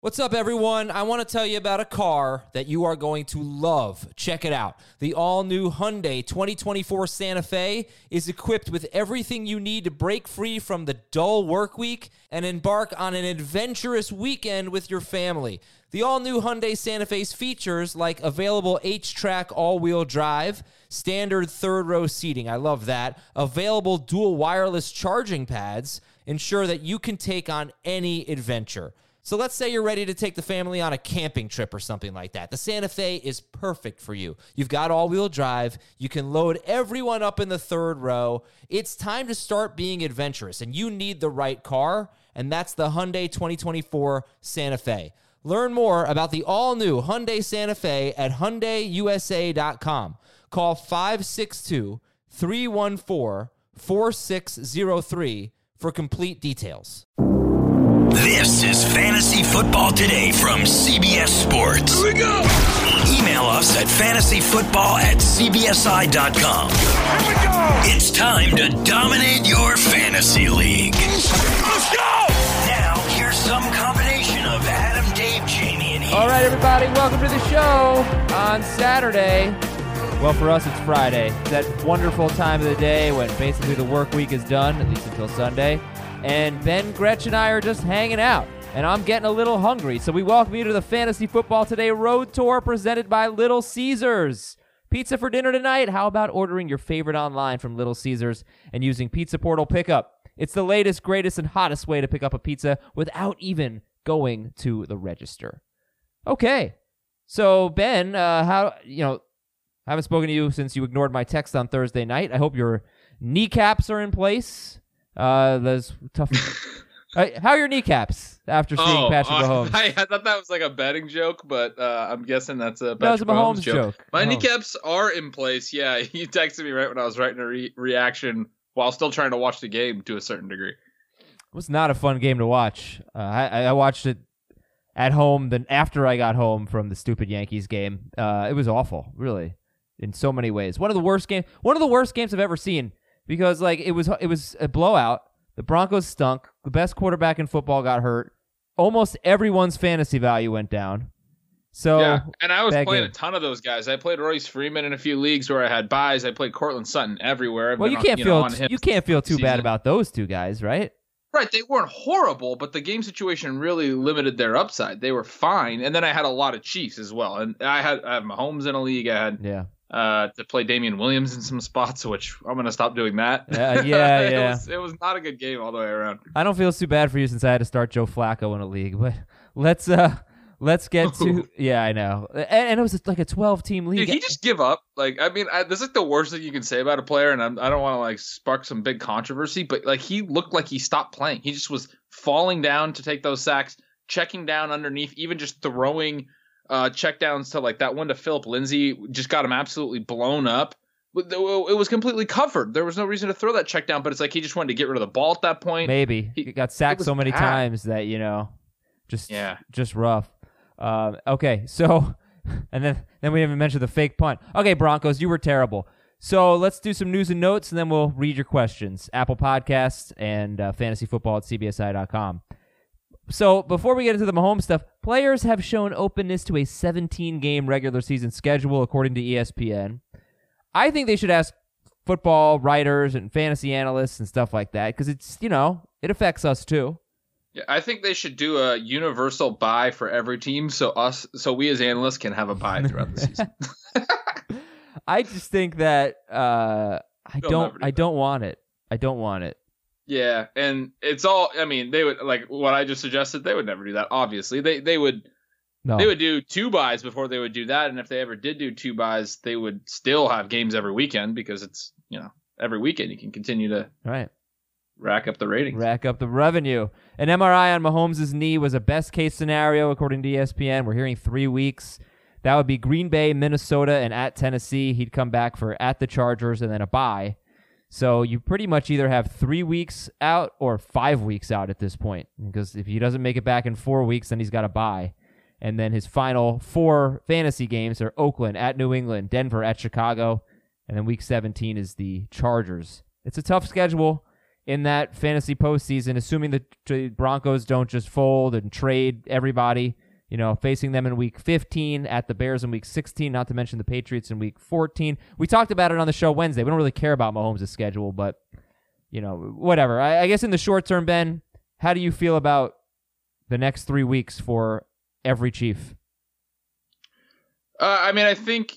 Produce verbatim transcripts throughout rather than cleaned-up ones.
What's up, everyone? I want to tell you about a car that you are going to love. Check it out. The all-new Hyundai twenty twenty-four Santa Fe is equipped with everything you need to break free from the dull work week and embark on an adventurous weekend with your family. The all-new Hyundai Santa Fe's features like available H-Track all-wheel drive, standard third-row seating, I love that, available dual wireless charging pads, ensure that you can take on any adventure. So let's say you're ready to take the family on a camping trip or something like that. The Santa Fe is perfect for you. You've got all-wheel drive. You can load everyone up in the third row. It's time to start being adventurous, and you need the right car, and that's the Hyundai twenty twenty-four Santa Fe. Learn more about the all-new Hyundai Santa Fe at Hyundai U S A dot com. Call five six two, three one four, four six zero three for complete details. This is Fantasy Football Today from C B S Sports. Here we go! Email us at fantasyfootball at c b s i dot com. Here we go! It's time to dominate your fantasy league. Let's go! Now, here's some combination of Adam, Dave, Jamie, and Heath. All right, everybody, welcome to the show on Saturday. Well, for us, it's Friday. It's that wonderful time of the day when basically the work week is done, at least until Sunday. And Ben Gretch and I are just hanging out, and I'm getting a little hungry. So we welcome you to the Fantasy Football Today Road Tour presented by Little Caesars. Pizza for dinner tonight? How about ordering your favorite online from Little Caesars and using Pizza Portal Pickup? It's the latest, greatest, and hottest way to pick up a pizza without even going to the register. Okay, so Ben, uh, how, you know, I haven't spoken to you since you ignored my text on Thursday night. I hope your kneecaps are in place. Uh, that's tough. uh, how are your kneecaps after seeing oh, Patrick uh, Mahomes? I, I thought that was like a betting joke, but uh, I'm guessing that's a Patrick that was a Mahomes, Mahomes joke. joke. My Mahomes. kneecaps are in place. Yeah, you texted me right when I was writing a re- reaction while still trying to watch the game to a certain degree. It was not a fun game to watch. Uh, I, I watched it at home. Then after I got home from the stupid Yankees game, uh, it was awful, really, in so many ways. One of the worst game. One of the worst games I've ever seen. Because like it was, it was a blowout. The Broncos stunk. The best quarterback in football got hurt. Almost everyone's fantasy value went down. So yeah, and I was playing game. a ton of those guys. I played Royce Freeman in a few leagues where I had buys. I played Cortland Sutton everywhere. I've Well, been you on- can't you feel know, on him you can't feel too season. bad about those two guys, right? Right, they weren't horrible, but the game situation really limited their upside. They were fine, and then I had a lot of Chiefs as well. And I had I have Mahomes in a league. I had Yeah. Uh, to play Damian Williams in some spots, which I'm going to stop doing that. Uh, yeah, it yeah. Was, it was not a good game all the way around. I don't feel too bad for you since I had to start Joe Flacco in a league, but let's uh let's get to yeah, I know. And, and it was like a twelve-team league. Did he just give up? Like, I mean, I, this is like the worst thing you can say about a player, and I'm, I don't want to like spark some big controversy, but like he looked like he stopped playing. He just was falling down to take those sacks, checking down underneath, even just throwing uh, checkdowns to like that one to Philip Lindsay, just got him absolutely blown up. It was completely covered. There was no reason to throw that check down, but it's like he just wanted to get rid of the ball at that point. Maybe he got sacked so many bad. times that you know, just yeah, just rough. Um, okay, so and then then we haven't mentioned the fake punt. Okay, Broncos, you were terrible. So let's do some news and notes, and then we'll read your questions. Apple Podcasts and uh, fantasy football at c b s i dot com. So before we get into the Mahomes stuff, players have shown openness to a seventeen-game regular season schedule, according to E S P N. I think they should ask football writers and fantasy analysts and stuff like that because it's, you know, it affects us too. Yeah, I think they should do a universal bye for every team, so us, so we as analysts can have a bye throughout the season. I just think that uh, I They'll don't, never do I that. don't want it. I don't want it. Yeah, and it's all. I mean, they would like what I just suggested. They would never do that. Obviously, they they would. No. They would do two buys before they would do that, and if they ever did do two buys, they would still have games every weekend because it's, you know, every weekend you can continue to Right. rack up the ratings. Rack up the revenue. An M R I on Mahomes' knee was a best-case scenario, according to E S P N. We're hearing three weeks. That would be Green Bay, Minnesota, and at Tennessee. He'd come back for at the Chargers and then a bye. So you pretty much either have three weeks out or five weeks out at this point. Because if he doesn't make it back in four weeks, then he's got a bye. And then his final four fantasy games are Oakland, at New England, Denver, at Chicago. And then week seventeen is the Chargers. It's a tough schedule. in that fantasy postseason, assuming the t- Broncos don't just fold and trade everybody, you know, facing them in week fifteen, at the Bears in week sixteen, not to mention the Patriots in week fourteen. We talked about it on the show Wednesday. We don't really care about Mahomes' schedule, but, you know, whatever. I, I guess in the short term, Ben, how do you feel about the next three weeks for every Chief? Uh, I mean, I think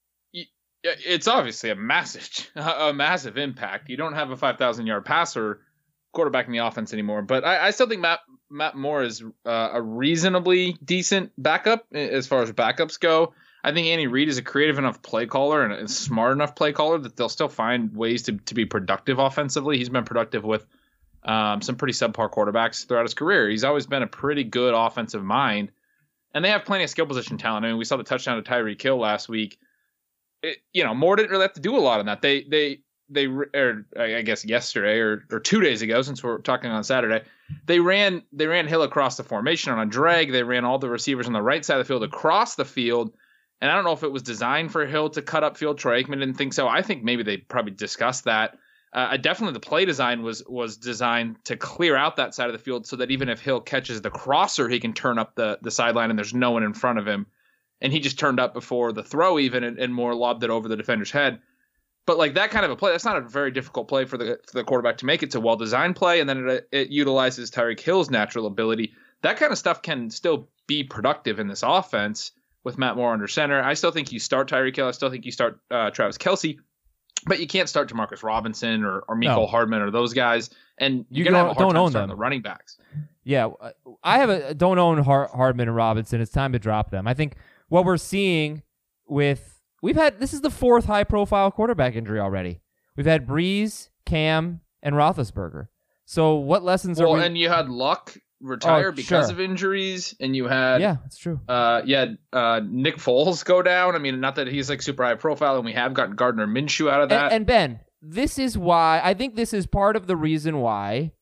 it's obviously a massive, a massive impact. You don't have a five thousand yard passer quarterback in the offense anymore, but I, I still think Matt Matt Moore is uh, a reasonably decent backup as far as backups go. I think Andy Reid is a creative enough play caller and a smart enough play caller that they'll still find ways to, to be productive offensively. He's been productive with um, some pretty subpar quarterbacks throughout his career. He's always been a pretty good offensive mind. And they have plenty of skill position talent. I mean, we saw the touchdown to Tyreek Hill last week. It, you know, Moore didn't really have to do a lot on that. They, they, they, or I guess yesterday or, or two days ago, since we're talking on Saturday, they ran, they ran Hill across the formation on a drag. They ran all the receivers on the right side of the field across the field. And I don't know if it was designed for Hill to cut upfield. Troy Aikman didn't think so. I think maybe they probably discussed that. Uh, definitely the play design was was designed to clear out that side of the field so that even if Hill catches the crosser, he can turn up the, the sideline and there's no one in front of him. And he just turned up before the throw even and, and Moore lobbed it over the defender's head. But like that kind of a play, that's not a very difficult play for the for the quarterback to make. It's a well-designed play, and then it, it utilizes Tyreek Hill's natural ability. That kind of stuff can still be productive in this offense with Matt Moore under center. I still think you start Tyreek Hill. I still think you start uh, Travis Kelce. But you can't start Demarcus Robinson or, or Mecole no. Hardman or those guys, and you're you gonna have a hard don't time own starting them. the running backs. Yeah, I have a don't own Har- Hardman and Robinson. It's time to drop them. I think what we're seeing with we've had this is the fourth high profile quarterback injury already. We've had Breeze, Cam, and Roethlisberger. So what lessons well, are we? And you had Luck retire oh, because sure. of injuries, and you had yeah, that's true. Uh, yeah, uh, Nick Foles go down. I mean, not that he's like super high profile, and we have gotten Gardner Minshew out of that. And, and Ben, this is why I think this is part of the reason why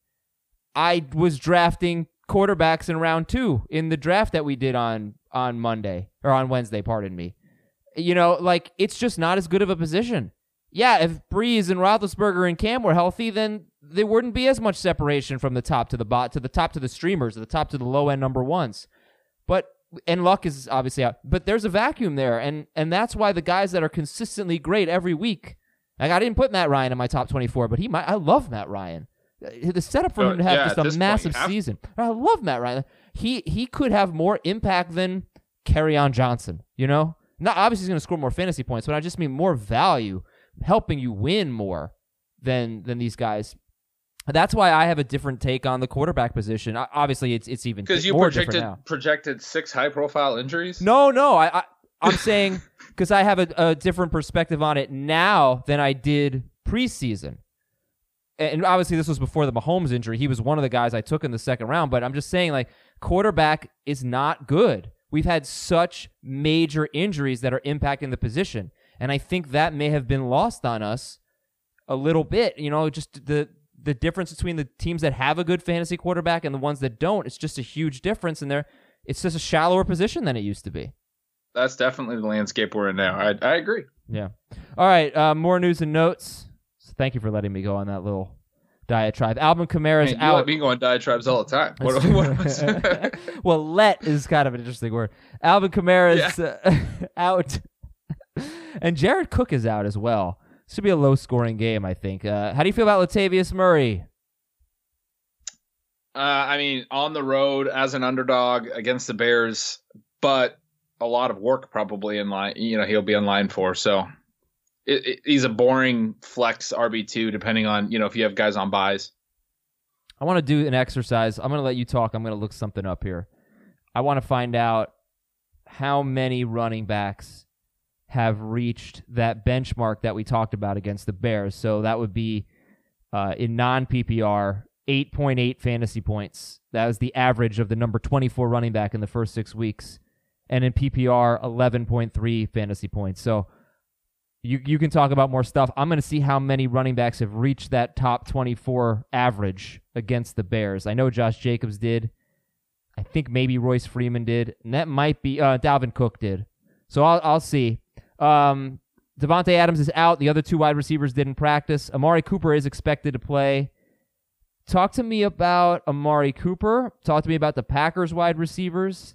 I was drafting quarterbacks in round two in the draft that we did on on Monday or on Wednesday. Pardon me. You know, like it's just not as good of a position. Yeah, if Breeze and Roethlisberger and Cam were healthy, then there wouldn't be as much separation from the top to the bot to the top to the streamers, to the top to the low end number ones. But and Luck is obviously out, but there's a vacuum there, and and that's why the guys that are consistently great every week. Like I didn't put Matt Ryan in my top twenty-four, but he might. I love Matt Ryan. The setup for him to have yeah, just a massive point, season. I love Matt Ryan. He he could have more impact than Kerryon Johnson. You know, not obviously he's going to score more fantasy points, but I just mean more value, helping you win more than than these guys. That's why I have a different take on the quarterback position. Obviously, it's it's even because you more projected now. projected six high profile injuries. No, no, I, I I'm saying because I have a, a different perspective on it now than I did preseason. And obviously, this was before the Mahomes injury. He was one of the guys I took in the second round. But I'm just saying, like, quarterback is not good. We've had such major injuries that are impacting the position. And I think that may have been lost on us a little bit. You know, just the the difference between the teams that have a good fantasy quarterback and the ones that don't. It's just a huge difference. And they're, it's just a shallower position than it used to be. That's definitely the landscape we're in now. I, I agree. Yeah. All right. Uh, more news and notes. So thank you for letting me go on that little diatribe. Alvin Kamara's Man, you out. let me go on diatribes all the time. What, what well, let is kind of an interesting word. Alvin Kamara's yeah. uh, out, and Jared Cook is out as well. This should be a low-scoring game, I think. Uh, how do you feel about Latavius Murray? Uh, I mean, on the road as an underdog against the Bears, but a lot of work probably in line. You know, he'll be in line for. So it, it, he's a boring flex R B two, depending on, you know, if you have guys on buys. I want to do an exercise. I'm going to let you talk. I'm going to look something up here. I want to find out how many running backs have reached that benchmark that we talked about against the Bears. So that would be uh, in non-P P R, eight point eight fantasy points. That was the average of the number twenty-four running back in the first six weeks. And in P P R, eleven point three fantasy points. So you you can talk about more stuff. I'm going to see how many running backs have reached that top twenty-four average against the Bears. I know Josh Jacobs did. I think maybe Royce Freeman did. And that might be uh, Dalvin Cook did. So I'll I'll see. Um, Devontae Adams is out. The other two wide receivers didn't practice. Amari Cooper is expected to play. talk to me about Amari Cooper. Talk to me about the Packers wide receivers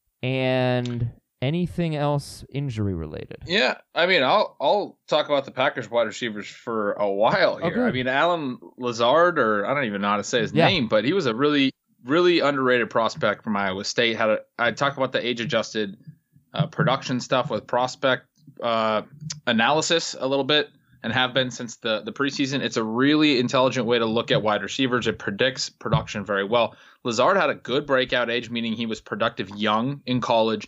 and anything else injury related. Yeah, I mean, I'll I'll talk about the Packers wide receivers for a while here. Okay. I mean, Alan Lazard, or I don't even know how to say his Yeah. name, but he was a really really underrated prospect from Iowa State. Had a, I talk about the age adjusted uh, production stuff with prospect uh, analysis a little bit, and have been since the the preseason. It's a really intelligent way to look at wide receivers. It predicts production very well. Lazard had a good breakout age, meaning he was productive young in college,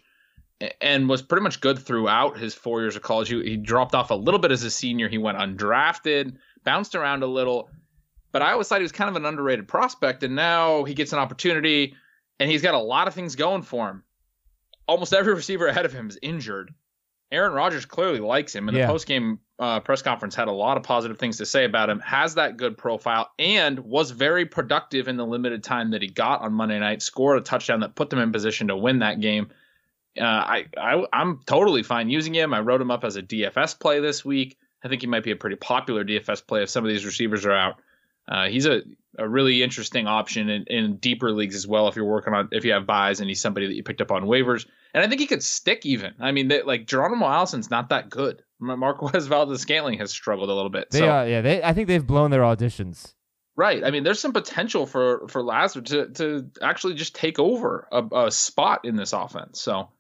and was pretty much good throughout his four years of college. He, he dropped off a little bit as a senior. He went undrafted, bounced around a little, but I always thought he was kind of an underrated prospect, and now he gets an opportunity, and he's got a lot of things going for him. Almost every receiver ahead of him is injured. Aaron Rodgers clearly likes him, and Yeah. the post-game uh, press conference had a lot of positive things to say about him, has that good profile, and was very productive in the limited time that he got on Monday night, scored a touchdown that put them in position to win that game. Uh, I, I, I'm totally fine using him. I wrote him up as a D F S play this week. I think he might be a pretty popular D F S play if some of these receivers are out. Uh, he's a, a really interesting option in, in deeper leagues as well if you're working on if you have buys and he's somebody that you picked up on waivers. And I think he could stick even. I mean, they, like Geronimo Allison's not that good. Marquez Valdez-Scantling has struggled a little bit. They so. are, yeah. They, I think they've blown their auditions. Right. I mean, there's some potential for for Lazard to to actually just take over a, a spot in this offense. So uh,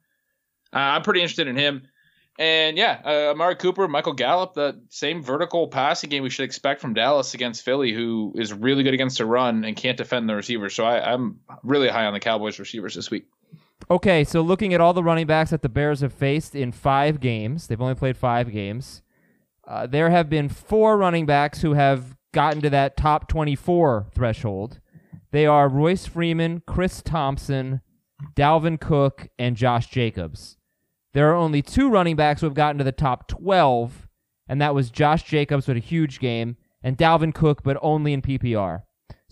I'm pretty interested in him. And yeah, uh, Amari Cooper, Michael Gallup, the same vertical passing game we should expect from Dallas against Philly, who is really good against the run and can't defend the receivers. So I, I'm really high on the Cowboys receivers this week. Okay, so looking at all the running backs that the Bears have faced in five games, they've only played five games. Uh, there have been four running backs who have gotten to that top twenty-four threshold. They are Royce Freeman, Chris Thompson, Dalvin Cook, and Josh Jacobs. There are only two running backs who have gotten to the top twelve, and that was Josh Jacobs with a huge game, and Dalvin Cook, but only in P P R.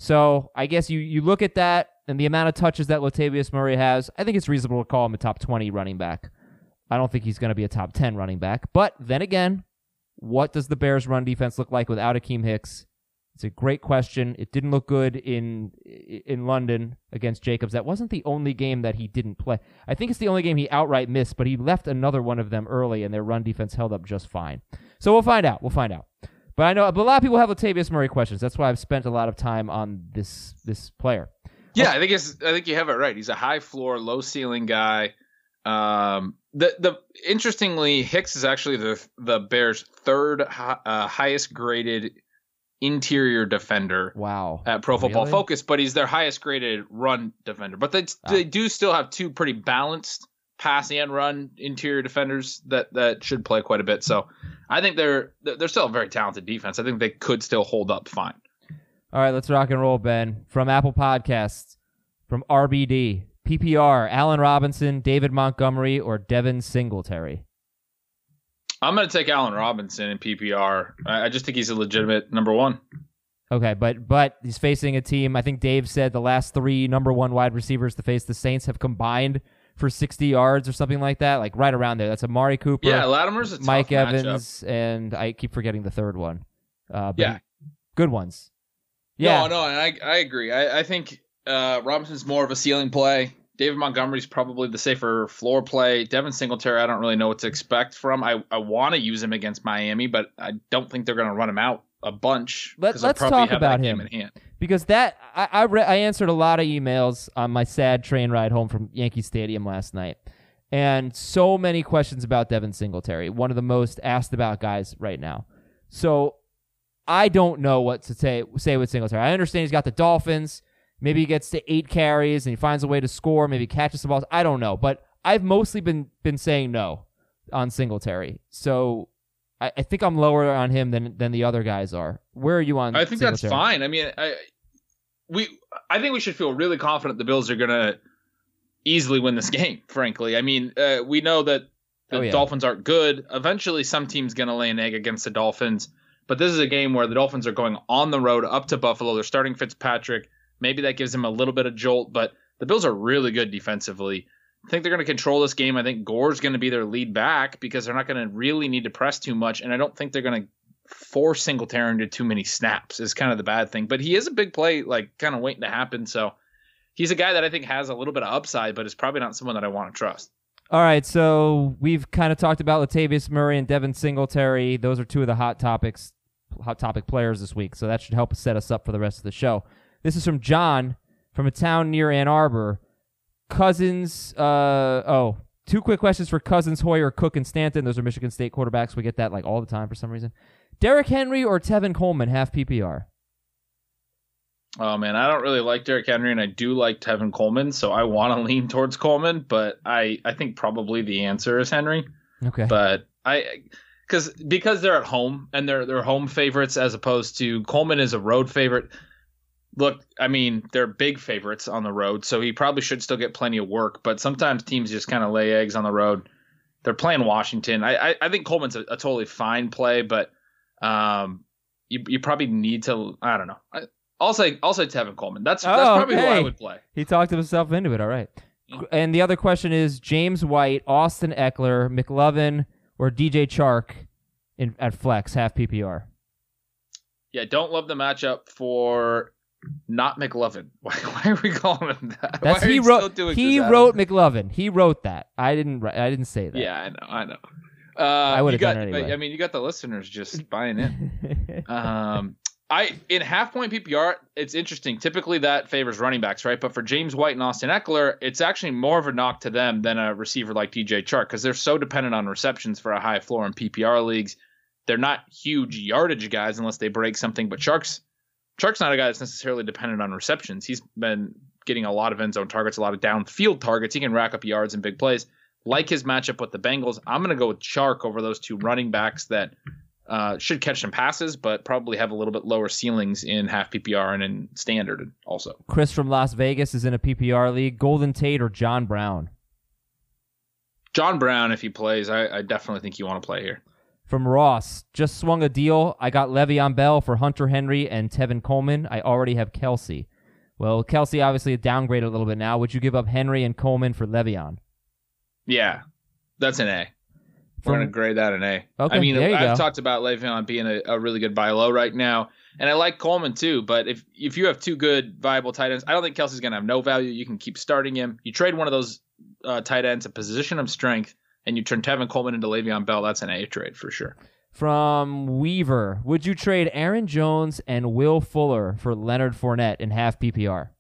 So I guess you, you look at that, and the amount of touches that Latavius Murray has, I think it's reasonable to call him a top twenty running back. I don't think he's going to be a top ten running back. But then again, what does the Bears' run defense look like without Akeem Hicks? It's a great question. It didn't look good in in London against Jacobs. That wasn't the only game that he didn't play. I think it's the only game he outright missed, but he left another one of them early, and their run defense held up just fine. So we'll find out. We'll find out. But I know but a lot of people have Latavius Murray questions. That's why I've spent a lot of time on this this player. Yeah, I think it's. I think you have it right. He's a high floor, low ceiling guy. Um, the the interestingly, Hicks is actually the the Bears' third hi, uh, highest graded interior defender. Wow. At Pro Football Really? Focus, but he's their highest graded run defender. But they Ah. they do still have two pretty balanced pass and run interior defenders that that should play quite a bit. So I think they're they're still a very talented defense. I think they could still hold up fine. All right, let's rock and roll, Ben. From Apple Podcasts, from R B D, P P R, Allen Robinson, David Montgomery, or Devin Singletary? I'm going to take Allen Robinson in P P R. I, I just think he's a legitimate number one. Okay, but but he's facing a team, I think Dave said the last three number one wide receivers to face the Saints have combined for sixty yards or something like that, like right around there. That's Amari Cooper, Yeah, Latimer's a tough Mike matchup. Evans, and I keep forgetting the third one. Uh, but Yeah. good ones. Yeah, No, no, and I I agree. I, I think uh, Robinson's more of a ceiling play. David Montgomery's probably the safer floor play. Devin Singletary, I don't really know what to expect from. I, I want to use him against Miami, but I don't think they're going to run him out a bunch. Let- 'cause they'll let's probably talk have about that game him. in hand. because that I I, re- I answered a lot of emails on my sad train ride home from Yankee Stadium last night, and so many questions about Devin Singletary, one of the most asked about guys right now. So I don't know what to say say with Singletary. I understand he's got the Dolphins. Maybe he gets to eight carries and he finds a way to score. Maybe catches the balls. I don't know, but I've mostly been been saying no on Singletary. So I, I think I'm lower on him than than the other guys are. Where are you on? I think Singletary? that's fine. I mean, I we I think we should feel really confident the Bills are going to easily win this game, frankly. I mean, uh, we know that the Oh, yeah. Dolphins aren't good. Eventually, some team's going to lay an egg against the Dolphins. But this is a game where the Dolphins are going on the road up to Buffalo. They're starting Fitzpatrick. Maybe that gives them a little bit of jolt, but the Bills are really good defensively. I think they're going to control this game. I think Gore's going to be their lead back because they're not going to really need to press too much, and I don't think they're going to force Singletary into too many snaps is kind of the bad thing. But he is a big play, like kind of waiting to happen. So he's a guy that I think has a little bit of upside, but is probably not someone that I want to trust. All right, so we've kind of talked about Latavius Murray and Devin Singletary. Those are two of the hot topics, hot topic players this week, so that should help set us up for the rest of the show. This is from John from a town near Ann Arbor. Cousins, uh, oh, two quick questions for Cousins, Hoyer, Cook, and Stanton. Those are Michigan State quarterbacks. We get that like all the time for some reason. Derrick Henry or Tevin Coleman, half P P R? Oh, man, I don't really like Derrick Henry, and I do like Tevin Coleman, so I want to lean towards Coleman, but I, I think probably the answer is Henry. Okay. But I because because they're at home, and they're, they're home favorites as opposed to Coleman is a road favorite. Look, I mean, they're big favorites on the road, so he probably should still get plenty of work, but sometimes teams just kind of lay eggs on the road. They're playing Washington. I, I, I think Coleman's a, a totally fine play, but um, you you probably need to, I don't know. I, I'll say I'll say Tevin Coleman. That's that's oh, probably okay. who I would play. He talked himself into it. All right. Yeah. And the other question is James White, Austin Eckler, McLovin, or D J Chark in at flex half P P R. Yeah, don't love the matchup for not McLovin. Why, why are we calling him that? That's why he wrote. He this, wrote McLovin. He wrote that. I didn't. I didn't say that. Yeah, I know. I know. Uh, I would have got, done it anyway. I mean, you got the listeners just buying in. um. I in half point P P R, it's interesting. Typically that favors running backs, right? But for James White and Austin Eckler, it's actually more of a knock to them than a receiver like D J Chark because they're so dependent on receptions for a high floor in P P R leagues. They're not huge yardage guys unless they break something. But Chark's Chark's not a guy that's necessarily dependent on receptions. He's been getting a lot of end zone targets, a lot of downfield targets. He can rack up yards in big plays. Like his matchup with the Bengals, I'm going to go with Chark over those two running backs that Uh, should catch some passes, but probably have a little bit lower ceilings in half P P R and in standard also. Chris from Las Vegas is in a P P R league. Golden Tate or John Brown? John Brown, if he plays, I, I definitely think you want to play here. From Ross, just swung a deal. I got Le'Veon Bell for Hunter Henry and Tevin Coleman. I already have Kelsey. Well, Kelsey obviously downgraded a little bit now. Would you give up Henry and Coleman for Le'Veon? Yeah, that's an A. We're going to grade that an A. Okay, I mean, there you I've go. talked about Le'Veon being a, a really good buy low right now, and I like Coleman too, but if if you have two good viable tight ends, I don't think Kelsey's going to have no value. You can keep starting him. You trade one of those uh, tight ends, a position of strength, and you turn Tevin Coleman into Le'Veon Bell, that's an A trade for sure. From Weaver, would you trade Aaron Jones and Will Fuller for Leonard Fournette in half P P R?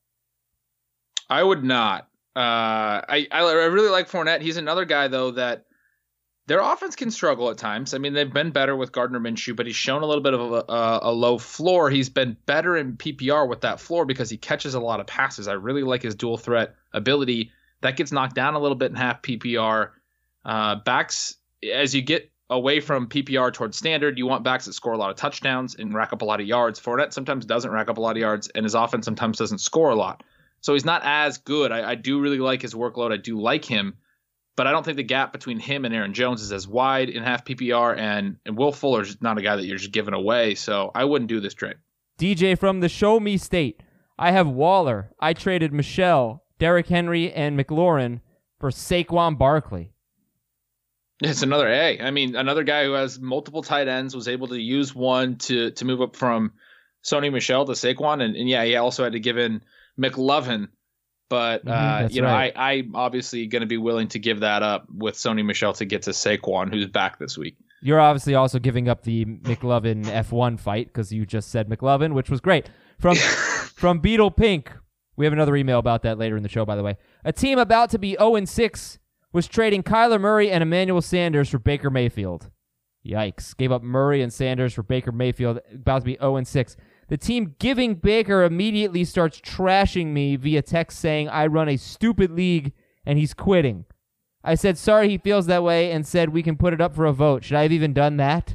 I would not. Uh, I, I really like Fournette. He's another guy, though, that their offense can struggle at times. I mean, they've been better with Gardner Minshew, but he's shown a little bit of a, a, a low floor. He's been better in P P R with that floor because he catches a lot of passes. I really like his dual threat ability. That gets knocked down a little bit in half P P R. Uh, backs, as you get away from P P R towards standard, you want backs that score a lot of touchdowns and rack up a lot of yards. Fournette sometimes doesn't rack up a lot of yards, and his offense sometimes doesn't score a lot. So he's not as good. I, I do really like his workload. I do like him. But I don't think the gap between him and Aaron Jones is as wide in half P P R, and, and Will Fuller's not a guy that you're just giving away, so I wouldn't do this trade. D J from the Show Me State. I have Waller. I traded Michelle, Derrick Henry, and McLaurin for Saquon Barkley. It's another A. I mean, another guy who has multiple tight ends, was able to use one to to move up from Sony Michel to Saquon, and, and yeah, he also had to give in McLovin. But, uh, mm-hmm, you know, right. I, I'm obviously going to be willing to give that up with Sony Michel to get to Saquon, who's back this week. You're obviously also giving up the McLovin F one fight because you just said McLovin, which was great. From from Beetle Pink, we have another email about that later in the show, by the way. A team about to be oh and six was trading Kyler Murray and Emmanuel Sanders for Baker Mayfield. Yikes. Gave up Murray and Sanders for Baker Mayfield, about to be oh and six. The team giving Baker immediately starts trashing me via text saying I run a stupid league and he's quitting. I said sorry he feels that way and said we can put it up for a vote. Should I have even done that?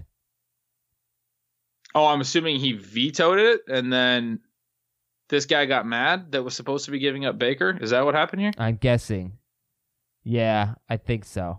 Oh, I'm assuming he vetoed it and then this guy got mad that was supposed to be giving up Baker. Is that what happened here? I'm guessing. Yeah, I think so.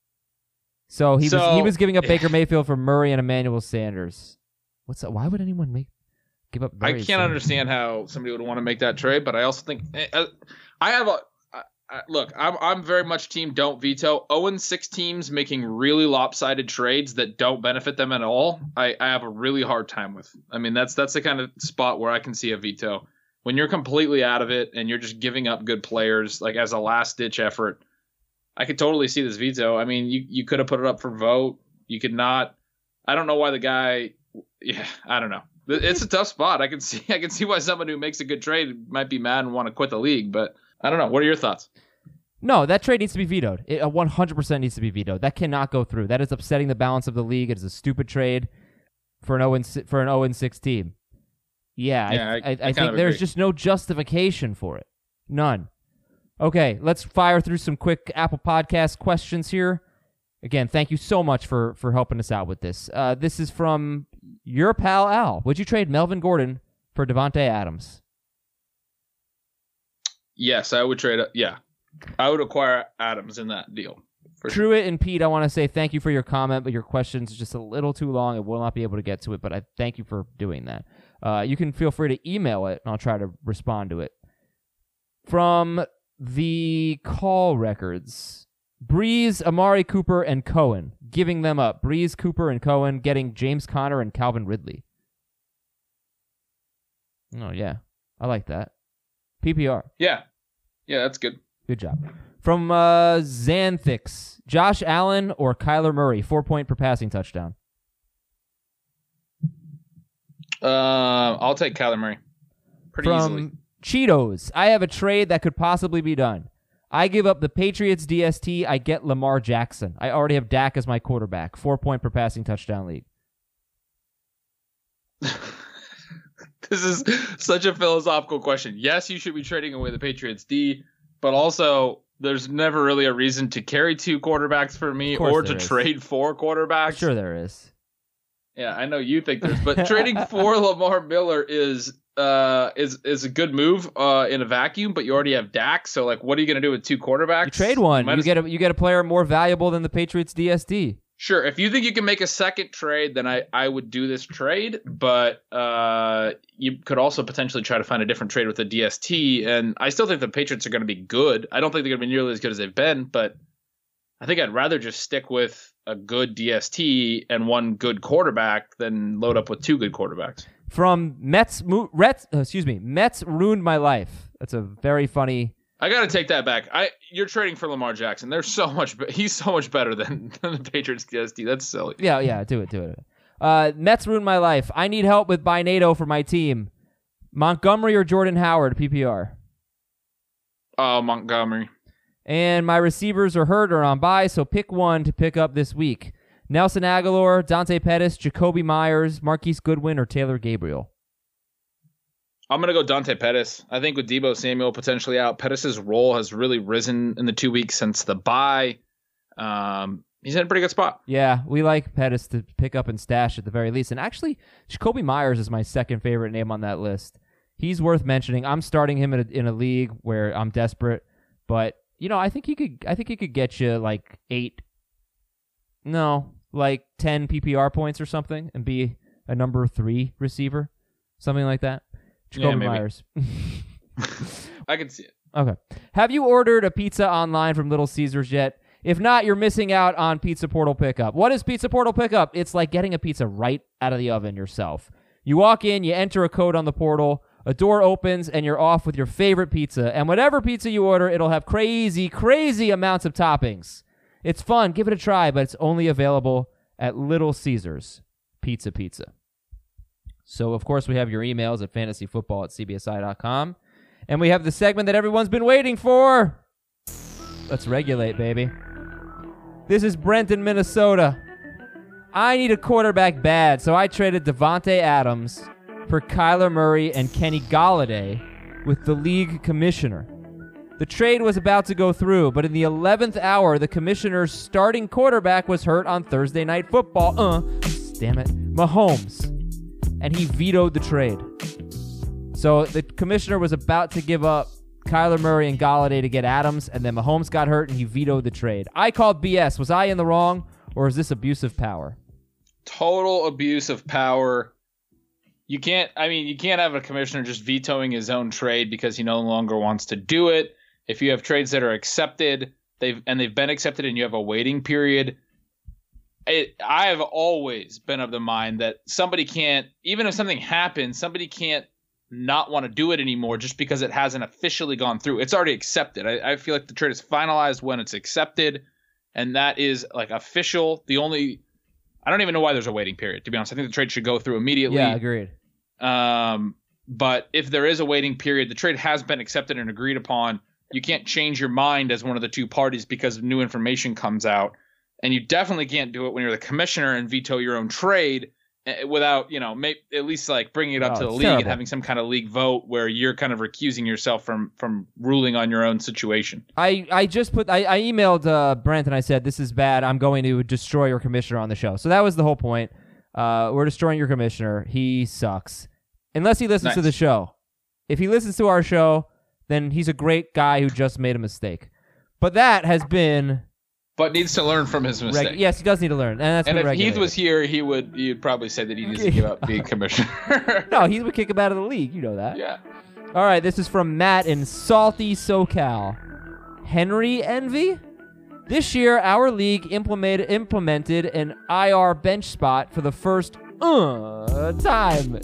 So he so, was he was giving up Baker Mayfield for Murray and Emmanuel Sanders. What's that? Why would anyone make give up? I can't Sanders? understand how somebody would want to make that trade, but I also think I have a I, look, I'm I'm very much team don't veto. oh and six teams making really lopsided trades that don't benefit them at all. I, I have a really hard time with. I mean, that's that's the kind of spot where I can see a veto. When you're completely out of it and you're just giving up good players like as a last ditch effort, I could totally see this veto. I mean, you you could have put it up for vote. You could not. I don't know why the guy. Yeah, I don't know. It's a tough spot. I can see I can see why someone who makes a good trade might be mad and want to quit the league, but I don't know. What are your thoughts? No, that trade needs to be vetoed. It one hundred percent needs to be vetoed. That cannot go through. That is upsetting the balance of the league. It is a stupid trade for an oh and six, for an oh and six team. Yeah, yeah I, I, I, I, I think there's just no justification for it. None. Okay, let's fire through some quick Apple Podcast questions here. Again, thank you so much for, for helping us out with this. Uh, this is from your pal Al. Would you trade Melvin Gordon for Davante Adams? Yes, I would trade it. Yeah, I would acquire Adams in that deal. For Truitt sure. And Pete, I want to say thank you for your comment, but your question is just a little too long. I will not be able to get to it, but I thank you for doing that. Uh, you can feel free to email it, and I'll try to respond to it. From the call records, Breeze, Amari Cooper, and Cohen, giving them up. Breeze, Cooper, and Cohen getting James Conner and Calvin Ridley. Oh, yeah. I like that. P P R. Yeah. Yeah, that's good. Good job. From uh, Xanthix, Josh Allen or Kyler Murray, four point per passing touchdown. Uh, I'll take Kyler Murray. Pretty From easily. Cheetos, I have a trade that could possibly be done. I give up the Patriots D S T. I get Lamar Jackson. I already have Dak as my quarterback. Four point per passing touchdown league. This is such a philosophical question. Yes, you should be trading away the Patriots D, but also there's never really a reason to carry two quarterbacks for me or to is. trade four quarterbacks. Sure there is. Yeah, I know you think there's, but trading for Lamar Miller is uh is is a good move uh in a vacuum, but you already have Dak, so like what are you going to do with two quarterbacks? You trade one. You, you get a you get a player more valuable than the Patriots D S D. Sure, if you think you can make a second trade, then I, I would do this trade, but uh, you could also potentially try to find a different trade with the D S T, and I still think the Patriots are going to be good. I don't think they're going to be nearly as good as they've been, but I think I'd rather just stick with a good D S T and one good quarterback than load up with two good quarterbacks. From Mets, Mo- Rets, uh, excuse me, Mets ruined my life. That's a very funny... I got to take that back. I You're trading for Lamar Jackson. They're so much. Be- he's so much better than, than the Patriots D S D. That's silly. Yeah, yeah, do it, do it. Uh, Mets ruined my life. I need help with Binado for my team. Montgomery or Jordan Howard, P P R. Oh, uh, Montgomery. And my receivers are hurt or on bye, so pick one to pick up this week. Nelson Aguilar, Dante Pettis, Jacoby Myers, Marquise Goodwin, or Taylor Gabriel. I'm going to go Dante Pettis. I think with Deebo Samuel potentially out, Pettis' role has really risen in the two weeks since the bye. Um, he's in a pretty good spot. Yeah, we like Pettis to pick up and stash at the very least. And actually, Jacoby Myers is my second favorite name on that list. He's worth mentioning. I'm starting him in a, in a league where I'm desperate, but you know, I think he could. I think he could get you like eight, no, like ten P P R points or something, and be a number three receiver, something like that. Jacoby yeah, Myers. I can see it. Okay. Have you ordered a pizza online from Little Caesars yet? If not, you're missing out on Pizza Portal Pickup. What is Pizza Portal Pickup? It's like getting a pizza right out of the oven yourself. You walk in, you enter a code on the portal, a door opens, and you're off with your favorite pizza. And whatever pizza you order, it'll have crazy, crazy amounts of toppings. It's fun. Give it a try, but it's only available at Little Caesars Pizza Pizza. So, of course, we have your emails at fantasyfootball at c b s i dot com. And we have the segment that everyone's been waiting for. Let's regulate, baby. This is Brent in Minnesota. I need a quarterback bad, so I traded Davante Adams for Kyler Murray and Kenny Golladay with the league commissioner. The trade was about to go through, but in the eleventh hour, the commissioner's starting quarterback was hurt on Thursday Night Football. Uh, damn it. Mahomes. And he vetoed the trade. So the commissioner was about to give up Kyler Murray and Golladay to get Adams, and then Mahomes got hurt, and he vetoed the trade. I called B S. Was I in the wrong, or is this abuse of power? Total abuse of power. You can't, I mean, you can't have a commissioner just vetoing his own trade because he no longer wants to do it. if you have trades that are accepted, they've and they've been accepted, and you have a waiting period. It, I have always been of the mind that somebody can't, even if something happens, somebody can't not want to do it anymore just because it hasn't officially gone through. It's already accepted. I, I feel like the trade is finalized when it's accepted, and that is like official. The only, I don't even know why there's a waiting period, to be honest. I think the trade should go through immediately. Yeah, agreed. Um, but if there is a waiting period, the trade has been accepted and agreed upon. You can't change your mind as one of the two parties because new information comes out. And you definitely can't do it when you're the commissioner and veto your own trade without, you know, may, at least like bringing it up Oh, to the it's league terrible. and having some kind of league vote where you're kind of recusing yourself from from ruling on your own situation. I, I just put I, I emailed uh, Brent and I said, this is bad. I'm going to destroy your commissioner on the show. So that was the whole point. Uh, we're destroying your commissioner. He sucks. Unless he listens Nice. to the show. If he listens to our show, then he's a great guy who just made a mistake. But that has been... But needs to learn from his mistake. Reg- yes, he does need to learn. And that's and been if regulated. Heath was here, he would you'd probably say that he needs to give up being commissioner. No, he would kick him out of the league. You know that. Yeah. All right, this is from Matt in salty SoCal. Henry envy? This year, our league implemented implemented an I R bench spot for the first uh, time.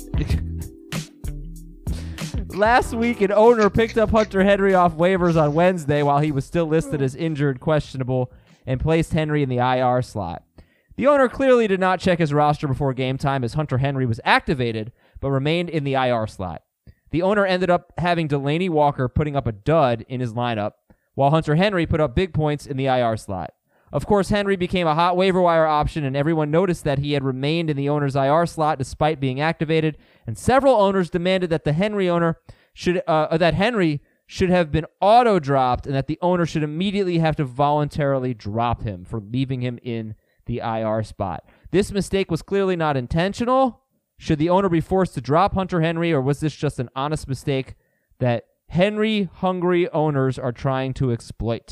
Last week, an owner picked up Hunter Henry off waivers on Wednesday while he was still listed as injured, questionable, and placed Henry in the I R slot. The owner clearly did not check his roster before game time as Hunter Henry was activated, but remained in the I R slot. The owner ended up having Delaney Walker putting up a dud in his lineup, while Hunter Henry put up big points in the I R slot. Of course, Henry became a hot waiver wire option, and everyone noticed that he had remained in the owner's I R slot despite being activated, and several owners demanded that the Henry owner should uh, that Henry should have been auto-dropped and that the owner should immediately have to voluntarily drop him for leaving him in the I R spot. This mistake was clearly not intentional. Should the owner be forced to drop Hunter Henry, or was this just an honest mistake that Henry-hungry owners are trying to exploit?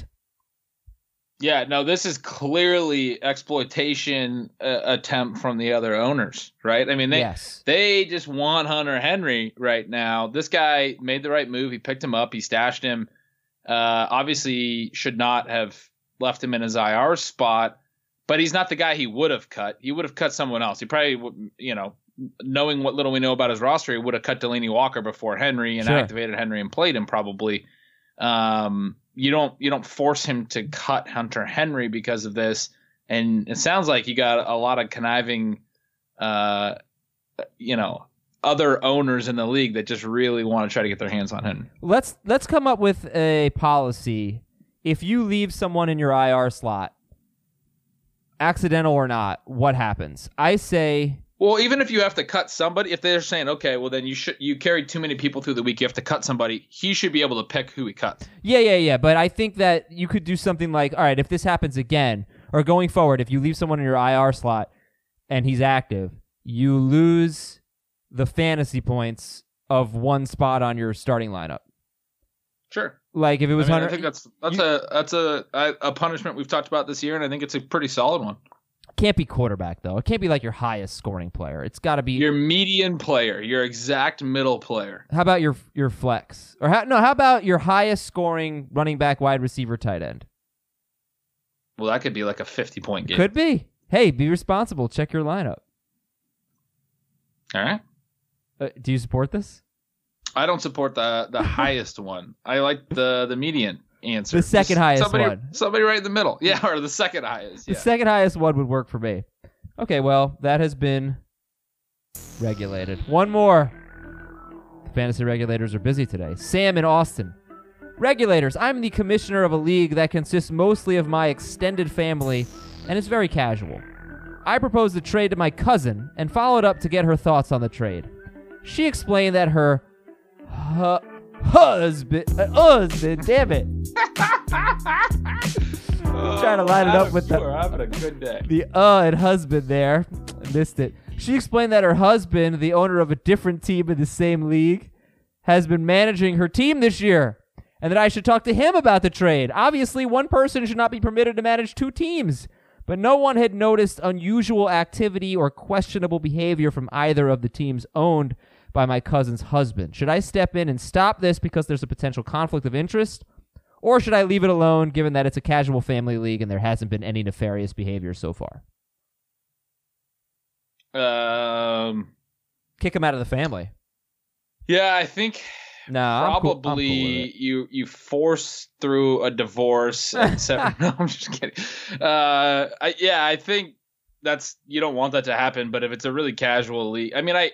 Yeah, no, this is clearly exploitation uh, attempt from the other owners, right? I mean, they Yes. they just want Hunter Henry right now. This guy made the right move. He picked him up. He stashed him. Uh, obviously, should not have left him in his I R spot, but he's not the guy he would have cut. He would have cut someone else. He probably, would, you know, knowing what little we know about his roster, he would have cut Delaney Walker before Henry and Sure. activated Henry and played him probably. Um, you don't you don't force him to cut Hunter Henry because of this, and it sounds like you got a lot of conniving, uh, you know, other owners in the league that just really want to try to get their hands on him. Let's let's come up with a policy. If you leave someone in your I R slot, accidental or not, what happens? I say... Well, even if you have to cut somebody, if they're saying, okay, well, then you should you carried too many people through the week, you have to cut somebody, he should be able to pick who he cuts. Yeah, yeah, yeah. But I think that you could do something like, all right, if this happens again, or going forward, if you leave someone in your I R slot and he's active, you lose the fantasy points of one spot on your starting lineup. Sure. Like if it was I, mean, Hunter, I think that's that's you- a that's a, a a punishment we've talked about this year, and I think it's a pretty solid one. can't be quarterback though. It can't be like your highest scoring player. It's got to be Your median player, your exact middle player. How about your your flex? Or how, no, how about your highest scoring running back, wide receiver, tight end? Well, that could be like a fifty point game. Could be. Hey, be responsible. Check your lineup. All right. Uh, do you support this? I don't support the the highest one. I like the the median answer. The second Just highest somebody, one. Somebody right in the middle. Yeah, or the second highest. The Yeah. second highest one would work for me. Okay, well, that has been regulated. One more. The fantasy regulators are busy today. Sam in Austin. Regulators, I'm the commissioner of a league that consists mostly of my extended family, and it's very casual. I proposed a trade to my cousin and followed up to get her thoughts on the trade. She explained that her hu- husband, uh, husband, damn it. Trying to line it up with the- We're having a good day. The uh and husband there. I missed it. She explained that her husband, the owner of a different team in the same league, has been managing her team this year, and that I should talk to him about the trade. Obviously, one person should not be permitted to manage two teams, but no one had noticed unusual activity or questionable behavior from either of the teams owned by my cousin's husband. Should I step in and stop this because there's a potential conflict of interest? Or should I leave it alone, given that it's a casual family league and there hasn't been any nefarious behavior so far? Um, Kick him out of the family. Yeah, I think no, I'm cool- I'm cool probably with it. you you force through a divorce and separate. No, I'm just kidding. Uh, I, yeah, I think that's you don't want that to happen. But if it's a really casual league, I mean, I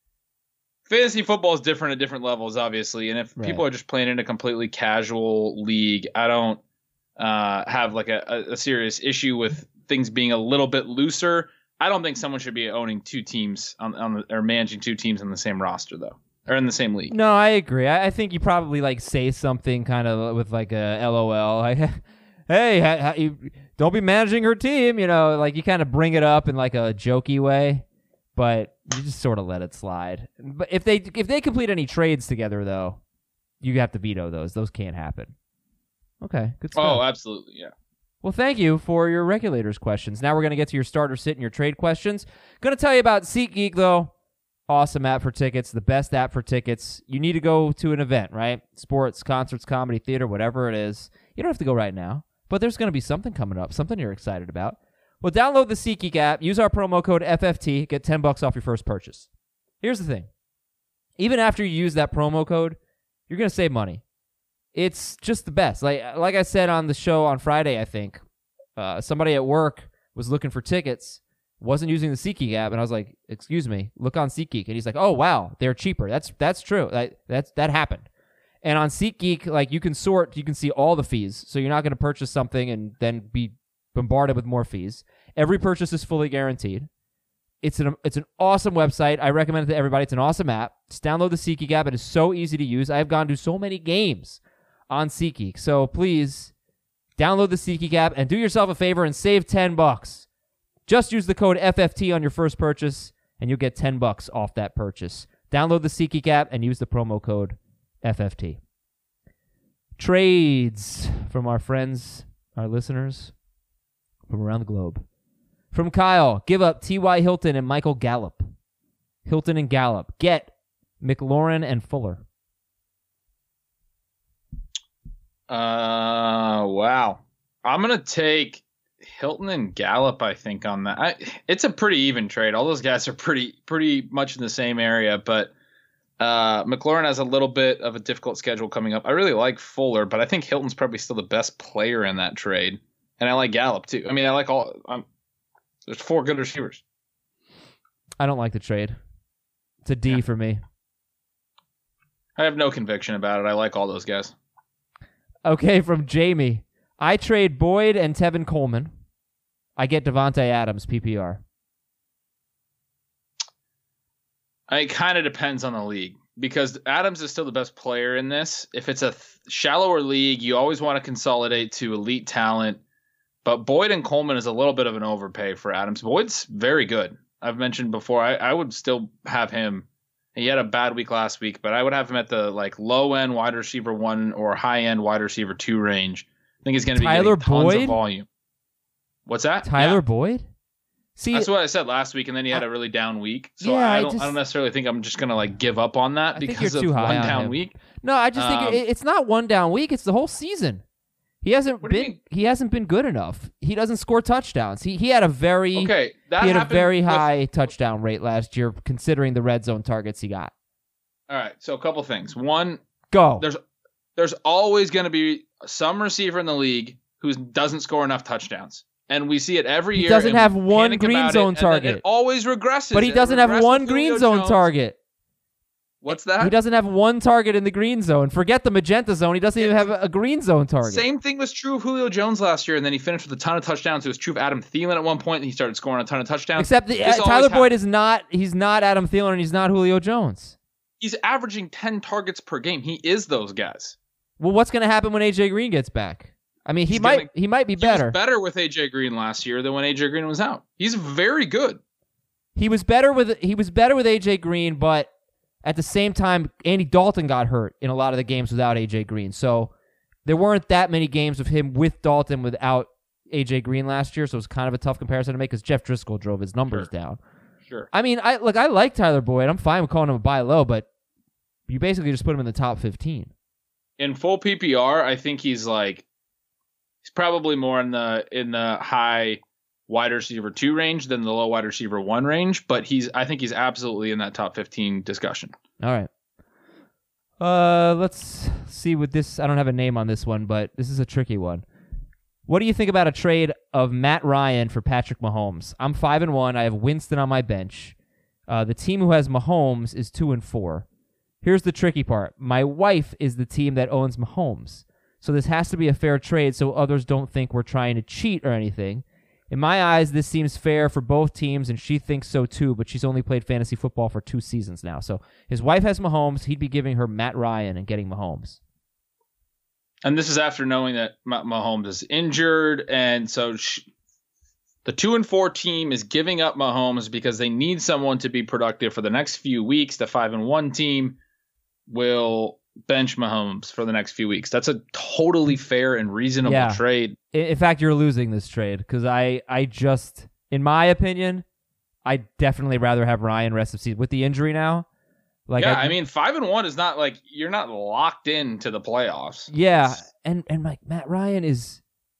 fantasy football is different at different levels, obviously. And if Right. people are just playing in a completely casual league, I don't uh, have like a, a, a serious issue with things being a little bit looser. I don't think someone should be owning two teams on, on the, or managing two teams on the same roster, though, or in the same league. No, I agree. I, I think you probably like say something kind of with like a L O L, like, "Hey, ha, ha, you, don't be managing her team," you know, like you kind of bring it up in like a jokey way, but you just sort of let it slide. But if they if they complete any trades together, though, you have to veto those. Those can't happen. Okay, good stuff. Oh, absolutely, yeah. Well, thank you for your regulators questions. Now we're going to get to your starter sit and your trade questions. Going to tell you about SeatGeek, though. Awesome app for tickets, the best app for tickets. You need to go to an event, right? Sports, concerts, comedy, theater, whatever it is. You don't have to go right now, but there's going to be something coming up, something you're excited about. Well, download the SeatGeek app. Use our promo code F F T. Get ten bucks off your first purchase. Here's the thing. Even after you use that promo code, you're going to save money. It's just the best. Like like I said on the show on Friday, I think, uh, somebody at work was looking for tickets, wasn't using the SeatGeek app, and I was like, excuse me, look on SeatGeek. And he's like, oh, wow, they're cheaper. That's that's true. That that's, that happened. And on SeatGeek, like you can sort, you can see all the fees. So you're not going to purchase something and then be bombarded with more fees. Every purchase is fully guaranteed. It's an it's an awesome website. I recommend it to everybody. It's an awesome app. Just download the SeatGeek app. It is so easy to use. I have gone to so many games on SeatGeek. So please download the SeatGeek app and do yourself a favor and save ten bucks. Just use the code F F T on your first purchase and you'll get ten bucks off that purchase. Download the SeatGeek app and use the promo code F F T. Trades from our friends, our listeners from around the globe. From Kyle, give up T Y. Hilton and Michael Gallup. Hilton and Gallup. Get McLaurin and Fuller. Uh, wow. I'm going to take Hilton and Gallup, I think, on that. I, it's a pretty even trade. All those guys are pretty pretty much in the same area, but uh, McLaurin has a little bit of a difficult schedule coming up. I really like Fuller, but I think Hilton's probably still the best player in that trade. And I like Gallup, too. I mean, I like all um, – there's four good receivers. I don't like the trade. It's a D Yeah. for me. I have no conviction about it. I like all those guys. Okay, from Jamie. I trade Boyd and Tevin Coleman. I get Devontae Adams, P P R. It kind of depends on the league because Adams is still the best player in this. If it's a th- shallower league, you always want to consolidate to elite talent. But Boyd and Coleman is a little bit of an overpay for Adams. Boyd's very good. I've mentioned before, I, I would still have him. He had a bad week last week, but I would have him at the like low end wide receiver one or high end wide receiver two range. I think he's going to be Tyler getting tons Boyd? of volume. What's that? Tyler Yeah. Boyd? See, That's what I said last week, and then he had a really down week. So Yeah, I I don't, just- I don't necessarily think I'm just gonna like give up on that I think because you're of too high one on down him. week. no, I just think Um, it, it's not one down week. It's the whole season. He hasn't What do you been. mean? He hasn't been good enough. He doesn't score touchdowns. He he had a very Okay, that he had a happened very with- high touchdown rate last year, considering the red zone targets he got. All right, so a couple things. One, Go. there's there's always going to be some receiver in the league who doesn't score enough touchdowns, and we see it every He year. doesn't and we have one panic green about it, zone and then target. It always regresses. But he It doesn't have regressed one with green Julio zone Jones. target. What's that? He doesn't have one target in the green zone. Forget the magenta zone. He doesn't even have a, a green zone target. Same thing was true of Julio Jones last year, and then he finished with a ton of touchdowns. It was true of Adam Thielen at one point, and he started scoring a ton of touchdowns. Except the, This uh, always Tyler Boyd happens. is not. He's not Adam Thielen, and he's not Julio Jones. He's averaging ten targets per game. He is those guys. Well, what's going to happen when A J Green gets back? I mean, he He's might. gonna- he might be He better. was better with A J Green last year than when A J Green was out. He's very good. He was better with. He was better with A J Green, but at the same time, Andy Dalton got hurt in a lot of the games without A J Green. So there weren't that many games of him with Dalton without A J Green last year. So it was kind of a tough comparison to make because Jeff Driscoll drove his numbers Sure. down. Sure. I mean, I look. I like Tyler Boyd. I'm fine with calling him a buy low, but you basically just put him in the top fifteen. in full P P R, I think he's like he's probably more in the in the high wide receiver two range than the low wide receiver one range, but he's I think he's absolutely in that top fifteen discussion. All right. Uh, let's see with this. I don't have a name on this one, but this is a tricky one. What do you think about a trade of Matt Ryan for Patrick Mahomes? I'm five and one. I have Winston on my bench. Uh, the team who has Mahomes is two and four. Here's the tricky part. My wife is the team that owns Mahomes. So this has to be a fair trade so others don't think we're trying to cheat or anything. In my eyes, this seems fair for both teams, and she thinks so too, but she's only played fantasy football for two seasons now. So his wife has Mahomes. He'd be giving her Matt Ryan and getting Mahomes. And this is after knowing that Mahomes is injured, and so she, the two and four team is giving up Mahomes because they need someone to be productive for the next few weeks. The five and one team will bench Mahomes for the next few weeks. That's a totally fair and reasonable yeah. trade. In fact, you're losing this trade because I, I just, in my opinion, I'd definitely rather have Ryan rest of season with the injury now. Like, yeah, I, I mean, five and one is not like you're not locked into the playoffs. Yeah, and and like Matt Ryan is,